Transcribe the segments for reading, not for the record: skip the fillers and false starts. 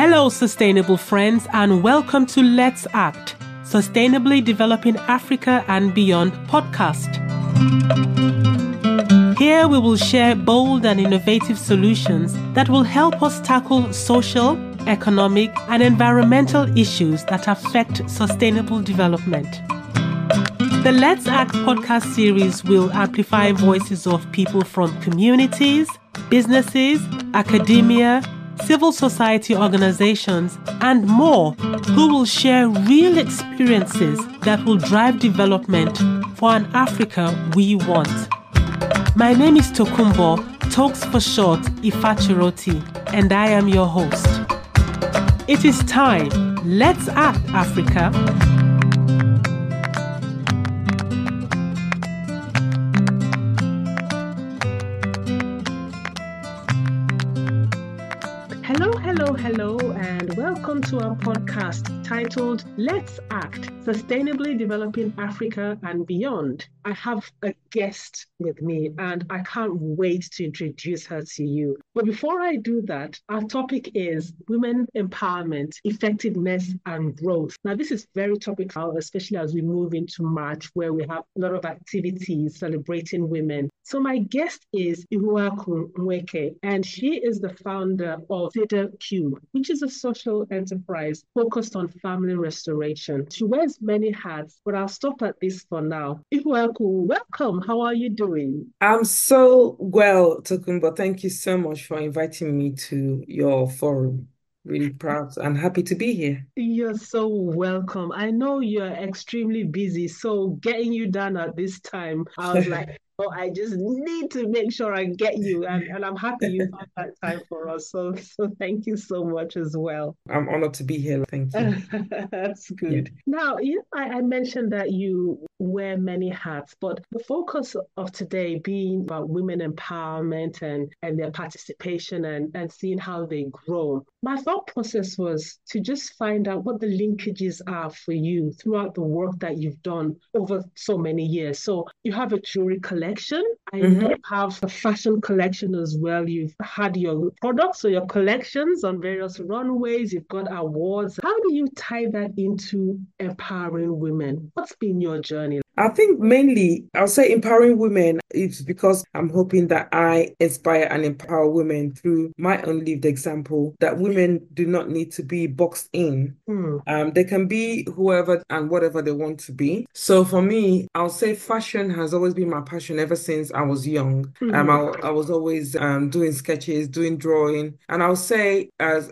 Hello, sustainable friends, and welcome to Let's Act, Sustainably Developing Africa and Beyond podcast. Here we will share bold and innovative solutions that will help us tackle social, economic, and environmental issues that affect sustainable development. The Let's Act podcast series will amplify voices of people from communities, businesses, academia, civil society organizations, and more, who will share real experiences that will drive development for an Africa we want. My name is Tokumbo, Tokes for short, Ifachiroti, and I am your host. It is time. Let's act, Africa. Hello, and welcome to our podcast titled Let's Act, Sustainably Developing Africa and Beyond. I have a guest with me, and I can't wait to introduce her to you. But before I do that, our topic is women empowerment, effectiveness, and growth. Now, this is very topical, especially as we move into March, where we have a lot of activities celebrating women. So my guest is Ihuaku Nweke, and she is the founder of SEDA-Cube, which is a social enterprise focused on family restoration. She wears many hats, but I'll stop at this for now. Ihuaku, welcome. How are you doing? I'm so well, Tokumbo. Thank you so much for inviting me to your forum. Really proud and happy to be here. You're so welcome. I know you're extremely busy, so getting you done at this time, I was like, oh, I just need to make sure I get you. And I'm happy you found that time for us. So thank you so much as well. I'm honored to be here. Thank you. That's good. Yeah. Now, I mentioned that you wear many hats, but the focus of today being about women empowerment and their participation and seeing how they grow. My thought process was to just find out what the linkages are for you throughout the work that you've done over so many years. So you have a jewelry collection. I know you have a fashion collection as well. You've had your products or your collections on various runways. You've got awards. How do you tie that into empowering women? What's been your journey? I think mainly I'll say empowering women is because I'm hoping that I inspire and empower women through my own lived example that women do not need to be boxed in. They can be whoever and whatever they want to be. So for me, I'll say fashion has always been my passion ever since I was young. I was always doing sketches, doing drawing. And I'll say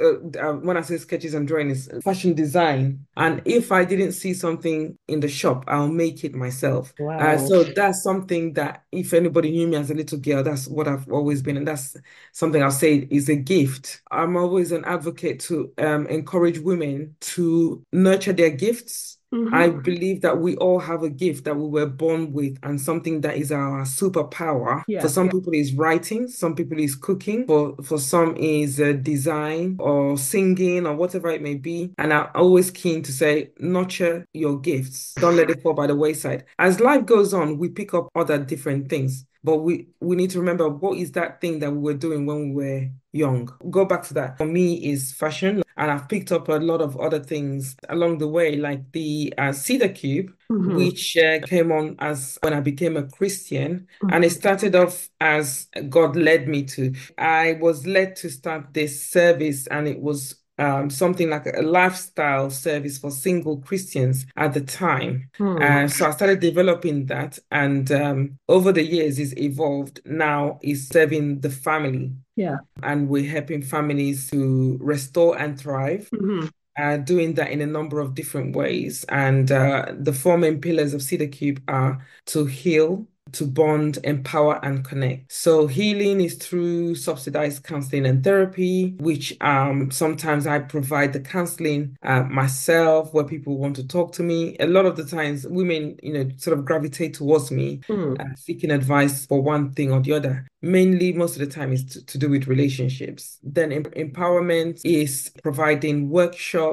when I say sketches and drawing is fashion design. And if I didn't see something in the shop, I'll make it myself. Wow. So that's something that if anybody knew me as a little girl, that's what I've always been. And that's something I'll say is a gift. I'm always an advocate to encourage women to nurture their gifts. I believe that we all have a gift that we were born with and something that is our superpower. For some people is writing, some people is cooking, for some is design or singing or whatever it may be. And I'm always keen to say, nurture your gifts. Don't let it fall by the wayside. As life goes on, we pick up other different things. But we need to remember what is that thing that we were doing when we were young. Go back to that. For me is fashion. And I've picked up a lot of other things along the way, like the SEDA-Cube, which came on as when I became a Christian. And it started off as God led me to. I was led to start this service, and it was something like a lifestyle service for single Christians at the time. So I started developing that, and over the years it's evolved. Now it's serving the family. And we're helping families to restore and thrive. Doing that in a number of different ways. And the four main pillars of SEDA-Cube are to heal, to bond, empower, and connect. So healing is through subsidized counseling and therapy, which sometimes I provide the counseling myself, where people want to talk to me. A lot of the times women, sort of gravitate towards me, seeking advice for one thing or the other. Mainly, most of the time is to do with relationships. Then empowerment is providing workshops,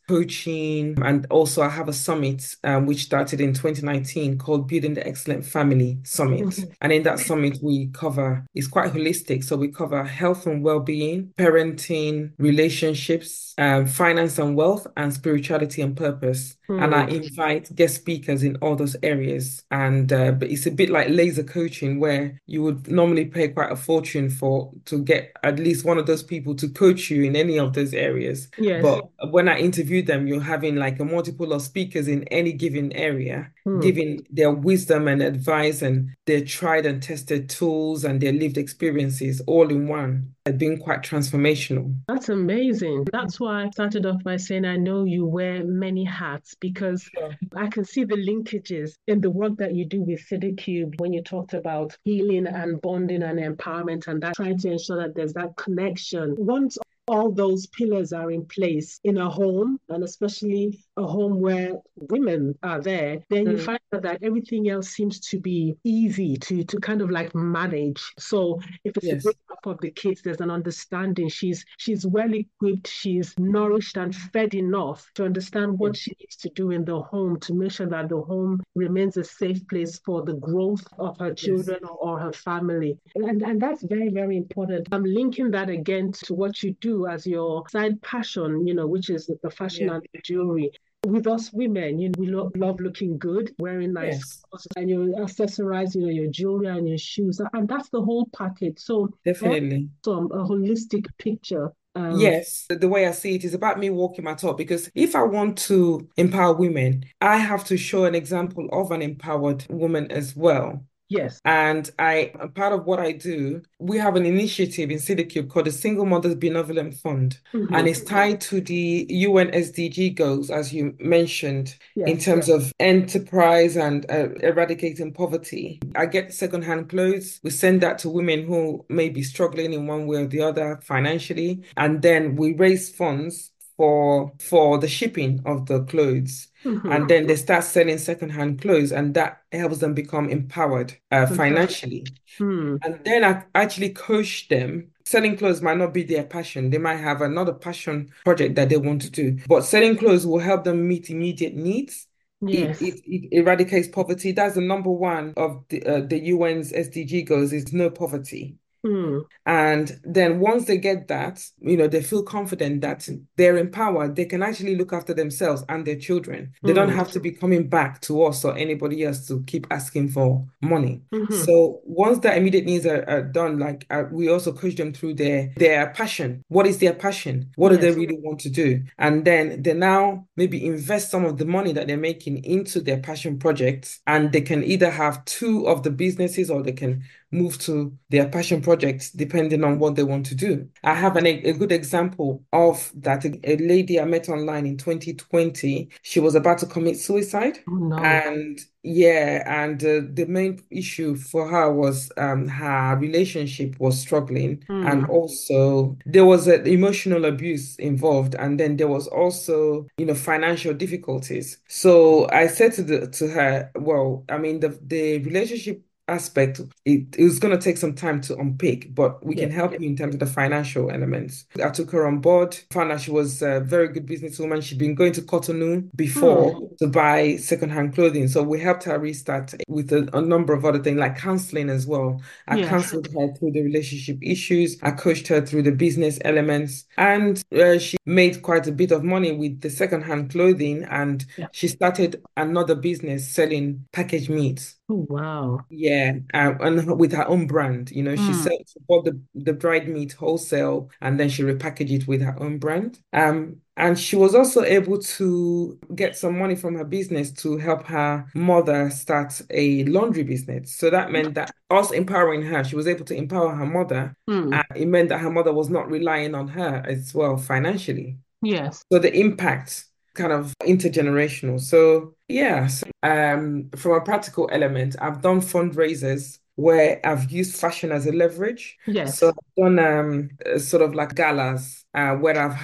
coaching, and also I have a summit which started in 2019 called Building the Excellent Family Summit. Mhm. And in that summit, we cover, it's quite holistic. So we cover health and well-being, parenting, relationships, finance and wealth, and spirituality and purpose. And I Hmm. invite guest speakers in all those areas. And but it's a bit like laser coaching where you would normally pay quite a fortune for to get at least one of those people to coach you in any of those areas. Yes. But when I interview them, you're having like a multiple of speakers in any given area, Hmm. giving their wisdom and advice and their tried and tested tools and their lived experiences all in one. It's been quite transformational. That's amazing. That's why I started off by saying I know you wear many hats because Sure. I can see the linkages in the work that you do with City Cube when you talked about healing and bonding and empowerment and that trying to ensure that there's that connection. Once all those pillars are in place in a home, and especially a home where women are there, then you Mm, find out that everything else seems to be easy to kind of like manage. So if it's a yes. big up of the kids, there's an understanding. She's well equipped, she's nourished and fed enough to understand what Yes. she needs to do in the home to make sure that the home remains a safe place for the growth of her Yes. children or her family. And that's very, very important. I'm linking that again to what you do as your side passion, which is the fashion Yeah. and the jewelry. With us women, we love looking good, wearing nice Yes. clothes, and you accessorize, your jewelry and your shoes, and that's the whole package. So there's Definitely. a holistic picture. Yes, the way I see it is about me walking my talk because if I want to empower women, I have to show an example of an empowered woman as well. Yes. And a part of what I do, we have an initiative in CityCube called the Single Mothers Benevolent Fund. And Hmm. it's tied to the UN SDG goals, as you mentioned, in Yes. terms of enterprise and eradicating poverty. I get secondhand clothes. We send that to women who may be struggling in one way or the other financially. And then we raise funds for the shipping of the clothes. And Hmm. then they start selling secondhand clothes, and that helps them become empowered Fantastic. financially. Hmm. And then I actually coach them. Selling clothes might not be their passion. They might have another passion project that they want to do, but selling clothes will help them meet immediate needs. It, Yes. it, it eradicates poverty. That's the number one of the UN's SDG goals is no poverty. Hmm. And then once they get that, they feel confident that they're empowered, they can actually look after themselves and their children. They don't Hmm. have to be coming back to us or anybody else to keep asking for money. Hmm. So once the immediate needs are done, like we also coach them through their passion. What is their passion? What do they Yes. really want to do? And then they now maybe invest some of the money that they're making into their passion projects, and they can either have two of the businesses or they can move to their passion projects depending on what they want to do. I have a good example of that. A lady I met online in 2020, she was about to commit suicide. Oh no. And yeah, and the main issue for her was her relationship was struggling, and Hmm. also there was emotional abuse involved, and then there was also financial difficulties. So I said to her, well, I mean the relationship aspect, it was going to take some time to unpick, but we can Yes. help you in terms of the financial elements. I took her on board, found out she was a very good businesswoman. She'd been going to Cotonou Hmm. before to buy secondhand clothing. So we helped her restart with a number of other things like counseling as well. I Yes. counseled her through the relationship issues. I coached her through the business elements, and she made quite a bit of money with the secondhand clothing. And Yeah. she started another business selling packaged meats. Oh wow. Yeah, and with her own brand, Hmm. she bought the dried meat wholesale and then she repackaged it with her own brand. And she was also able to get some money from her business to help her mother start a laundry business. So that meant that us empowering her, she was able to empower her mother. Hmm. And it meant that her mother was not relying on her as well financially. Yes. So the impact kind of intergenerational. So yeah, from a practical element, I've done fundraisers where I've used fashion as a leverage. So Yes. I've done sort of like galas where I've had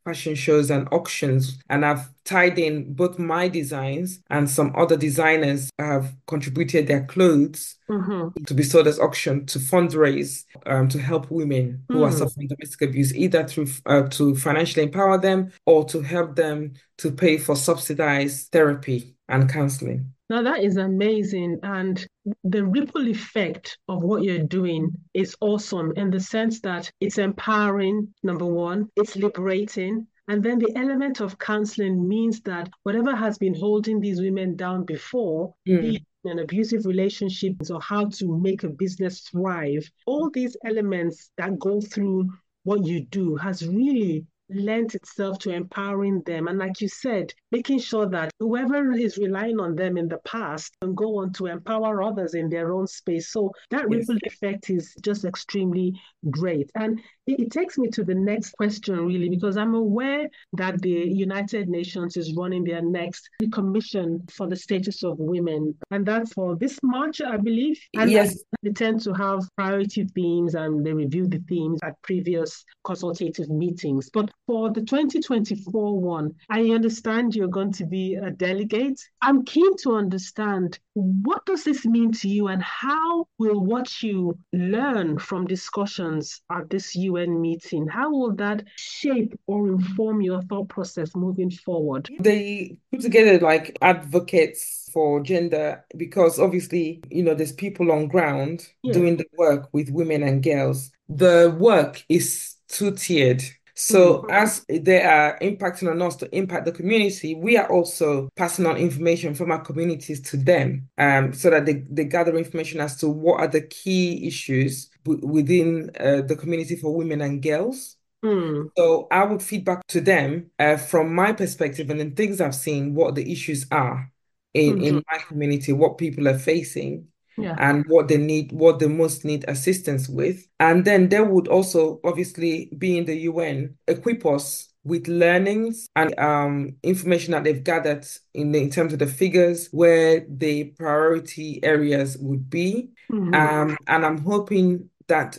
fashion shows and auctions, and I've tied in both my designs and some other designers have contributed their clothes Mm-hmm. to be sold as auction to fundraise to help women who are Mm. suffering domestic abuse, either through to financially empower them or to help them to pay for subsidized therapy and counseling. Now that is amazing. And the ripple effect of what you're doing is awesome in the sense that it's empowering, number one, it's liberating. And then the element of counseling means that whatever has been holding these women down before, be it Mm. in an abusive relationship or how to make a business thrive, all these elements that go through what you do has really lent itself to empowering them. And like you said, making sure that whoever is relying on them in the past can go on to empower others in their own space. So that Yes. ripple effect is just extremely great. And it takes me to the next question, really, because I'm aware that the United Nations is running their next commission for the status of women. And that's for this March, I believe. And Yes. they tend to have priority themes and they review the themes at previous consultative meetings. But for the 2024 one, I understand you're going to be a delegate. I'm keen to understand what does this mean to you and how will what you learn from discussions at this UN meeting, how will that shape or inform your thought process moving forward? They put together like advocates for gender because obviously, there's people on ground Yes. doing the work with women and girls. The work is two-tiered. Mm. So as they are impacting on us to impact the community, we are also passing on information from our communities to them, so that they gather information as to what are the key issues within the community for women and girls. Mm. So I would feedback to them from my perspective and then things I've seen, what the issues are Mhm. in my community, what people are facing Yeah. and what they need, what they most need assistance with. And then they would also obviously be in the UN, equip us with learnings and information that they've gathered in terms of the figures, where the priority areas would be. Mhm. And I'm hoping that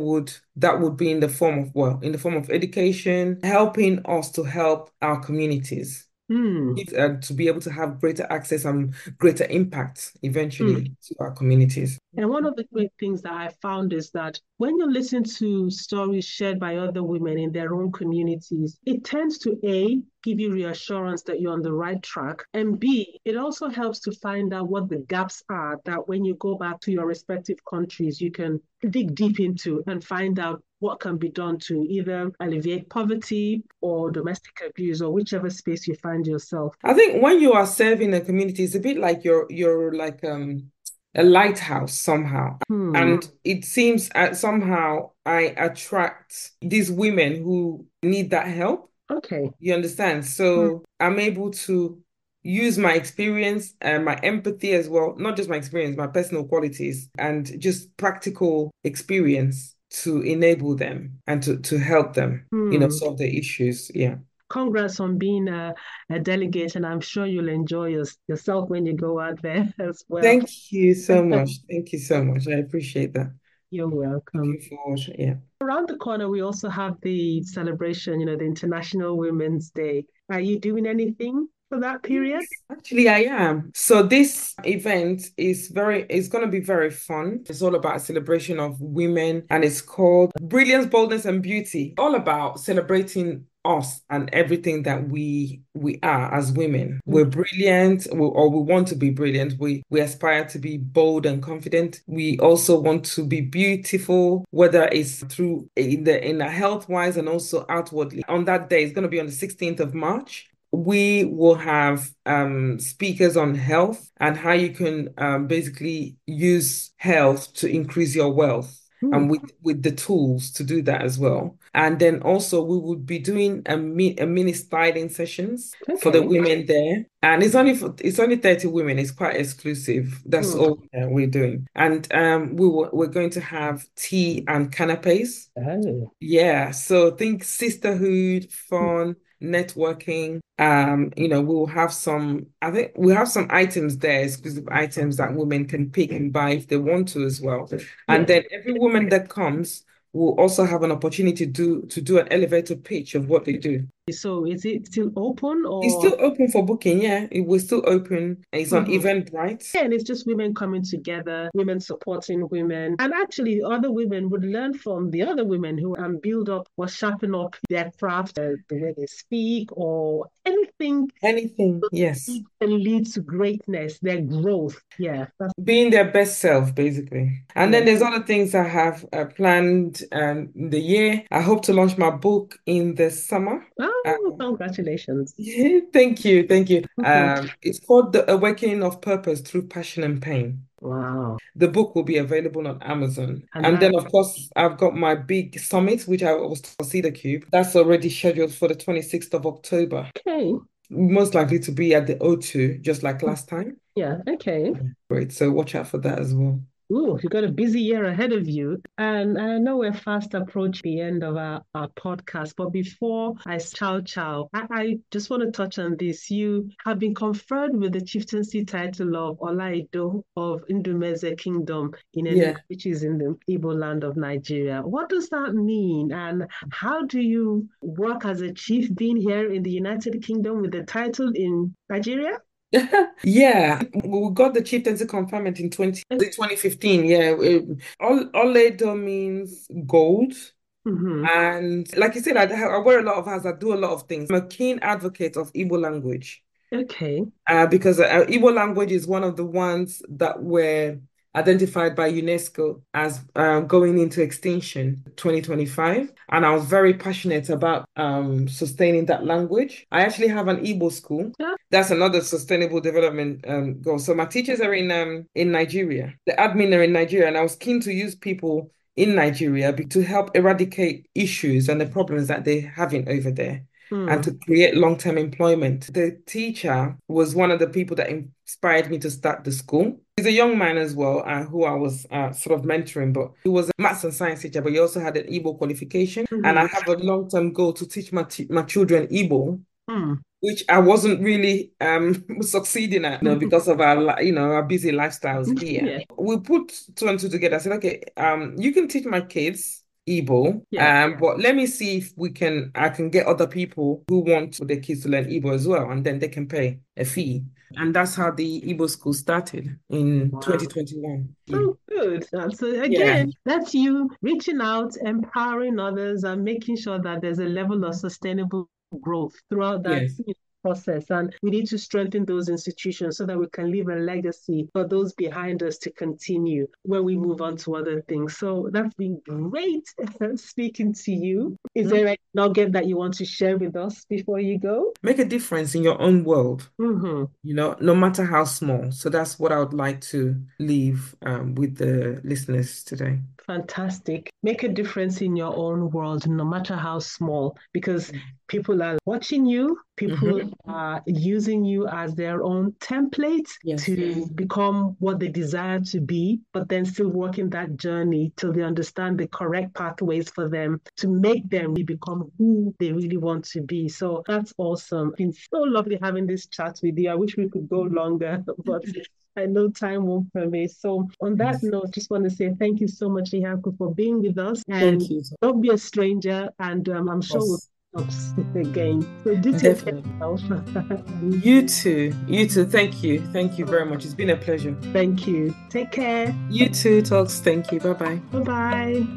that would be in the form of, well, in the form of education, helping us to help our communities Mm. to be able to have greater access and greater impact Mm. eventually to our communities. And one of the great things that I found is that when you listen to stories shared by other women in their own communities, it tends to A, give you reassurance that you're on the right track, and B, it also helps to find out what the gaps are that when you go back to your respective countries, you can dig deep into and find out what can be done to either alleviate poverty or domestic abuse or whichever space you find yourself. I think when you are serving a community, it's a bit like you're like a lighthouse somehow. Hmm. And it seems somehow I attract these women who need that help. Okay. You understand? So I'm able to use my experience and my empathy as well, not just my experience, my personal qualities and just practical experience to enable them and to help them, Hmm. solve their issues. Yeah. Congrats on being a delegate, and I'm sure you'll enjoy yourself when you go out there as well. Thank you so much. Thank you so much. I appreciate that. You're welcome. Looking forward. Yeah. Around the corner, we also have the celebration, the International Women's Day. Are you doing anything for that period? Yes, actually, I am. So this event it's going to be very fun. It's all about a celebration of women and it's called Brilliance, Boldness and Beauty. All about celebrating us and everything that we are as women. We're brilliant, or we want to be brilliant. We aspire to be bold and confident. We also want to be beautiful, whether it's through in the health wise and also outwardly. On that day, it's going to be on the 16th of March. We will have speakers on health and how you can basically use health to increase your wealth Hmm. and with the tools to do that as well. And then also we would be doing a mini styling sessions for the Okay. women there. And it's only 30 women. It's quite exclusive. That's Hmm. all we're doing. And we're going to have tea and canapes. Oh. Yeah, so think sisterhood, fun, networking. We'll have I think we have some items there, exclusive items that women can pick and buy if they want to as well. And Yes. then every woman that comes will also have an opportunity to do an elevator pitch of what they do. So is it still open It's or? still open for booking, yeah. It was still open. It's on Mhm. Eventbrite. Yeah, and it's just women coming together, women supporting women. And actually, other women would learn from the other women who build up or sharpen up their craft, the way they speak, or anything Anything, yes. that leads to greatness, their growth. Yeah, that's Being their best self, basically. And yeah. then there's other things I have planned in the year. I hope to launch my book in the summer. Oh, Um, congratulations. thank you, thank you. Mhm. It's called The Awakening of Purpose Through Passion and Pain. Wow. The book will be available on Amazon. And And that, then, of course, I've got my big summit, which I was to Cedar Cube. That's already scheduled for the 26th of October. okay. Most likely to be at the O2, just like last time. Yeah, okay. Great. So watch out for that as well. Ooh, you've got a busy year ahead of you. And I know we're fast approaching the end of our podcast, but before I chow, I just want to touch on this. You have been conferred with the chieftaincy title of Olaido of Ndumeze Kingdom in Enugu, Yeah. which is in the Igbo land of Nigeria. What does that mean? And how do you work as a chief being here in the United Kingdom with the title in Nigeria? Yeah, we got the chieftaincy conferment in 2015. Yeah, Oledo means gold. Mm-hmm. And like you said, I wear a lot of hats. I do a lot of things. I'm a keen advocate of Igbo language. Okay. Because Igbo language is one of the ones that were identified by UNESCO as going into extinction 2025. And I was very passionate about sustaining that language. I actually have an Igbo school. Yeah. That's another sustainable development goal. So my teachers are in Nigeria. The admin are in Nigeria, and I was keen to use people in Nigeria to help eradicate issues and the problems that they're having over there and Hmm. to create long-term employment. The teacher was one of the people that inspired me to start the school. He's a young man as well, who I was sort of mentoring, but he was a maths and science teacher, but he also had an Igbo qualification. And I Mm-hmm. have a long-term goal to teach my children Igbo, Hmm. which I wasn't really succeeding at, because of our busy lifestyles here. Yeah. We put two and two together. I said, okay, you can teach my kids Igbo, Yeah. but let me see if I can get other people who want their kids to learn Igbo as well, and then they can pay a fee. And that's how the Igbo school started in Wow. 2021. Yeah. Oh, good. And so Yeah. again, that's you reaching out, empowering others, and making sure that there's a level of sustainable growth throughout that Yes. process. And we need to strengthen those institutions so that we can leave a legacy for those behind us to continue when we move on to other things. So that's been great speaking to you. Is there a nugget that you want to share with us before you go? Make a difference in your own world. Mm-hmm. No matter how small. So that's what I would like to leave with the listeners today. Fantastic. Make a difference in your own world, no matter how small, because people are watching you, people are using you as their own template Yes. to become what they desire to be, but then still walking that journey till they understand the correct pathways for them to make them become who they really want to be. So that's awesome. It's been so lovely having this chat with you. I wish we could go longer, but I know time won't permit. So on that Yes. note, just want to say thank you so much, Lihaku, for being with us. And Thank you. don't be a stranger. And I'm sure we'll Yes. talk again. So do take care Definitely. of yourself. You too. You too. Thank you. Thank you very much. It's been a pleasure. Thank you. Take care. You too, Talks. Thank you. Bye-bye. Bye-bye.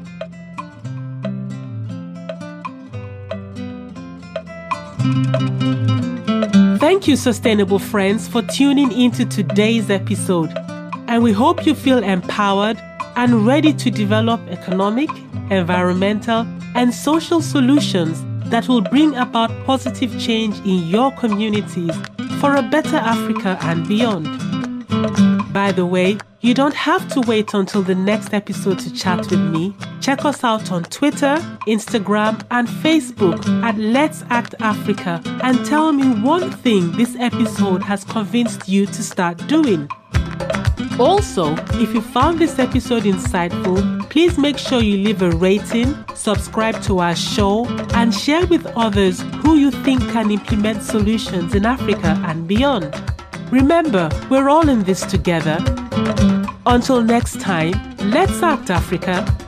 Thank you, sustainable friends, for tuning into today's episode. And we hope you feel empowered and ready to develop economic, environmental, and social solutions that will bring about positive change in your communities for a better Africa and beyond. By the way, you don't have to wait until the next episode to chat with me. Check us out on Twitter, Instagram, and Facebook at Let's Act Africa and tell me one thing this episode has convinced you to start doing. Also, if you found this episode insightful, please make sure you leave a rating, subscribe to our show, and share with others who you think can implement solutions in Africa and beyond. Remember, we're all in this together. Until next time, let's act, Africa.